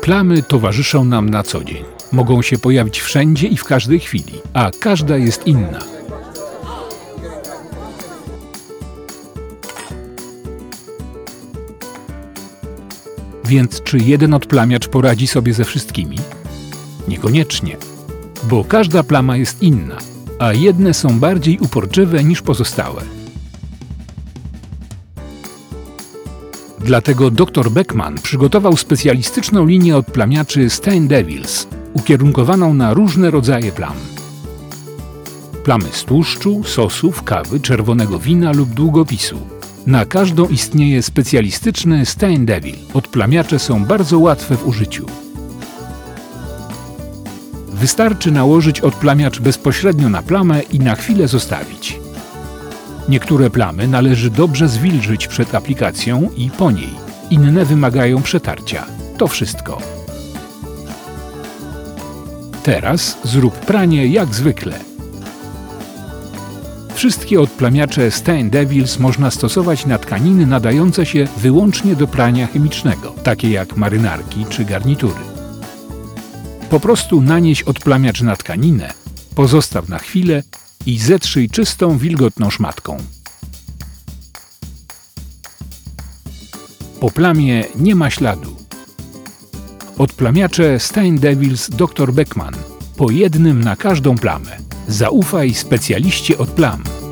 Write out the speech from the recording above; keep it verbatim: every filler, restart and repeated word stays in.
Plamy towarzyszą nam na co dzień. Mogą się pojawić wszędzie i w każdej chwili, a każda jest inna. Więc czy jeden odplamiacz poradzi sobie ze wszystkimi? Niekoniecznie, bo każda plama jest inna, a jedne są bardziej uporczywe niż pozostałe. Dlatego dr Beckman przygotował specjalistyczną linię odplamiaczy Stain Devils, ukierunkowaną na różne rodzaje plam. Plamy z tłuszczu, sosów, kawy, czerwonego wina lub długopisu. Na każdą istnieje specjalistyczny Stain Devil. Odplamiacze są bardzo łatwe w użyciu. Wystarczy nałożyć odplamiacz bezpośrednio na plamę i na chwilę zostawić. Niektóre plamy należy dobrze zwilżyć przed aplikacją i po niej. Inne wymagają przetarcia. To wszystko. Teraz zrób pranie jak zwykle. Wszystkie odplamiacze Stain Devils można stosować na tkaniny nadające się wyłącznie do prania chemicznego, takie jak marynarki czy garnitury. Po prostu nanieś odplamiacz na tkaninę, pozostaw na chwilę i zetrzyj czystą, wilgotną szmatką. Po plamie nie ma śladu. Odplamiacze Stain Devils dr Beckman. Po jednym na każdą plamę. Zaufaj specjaliście od plam.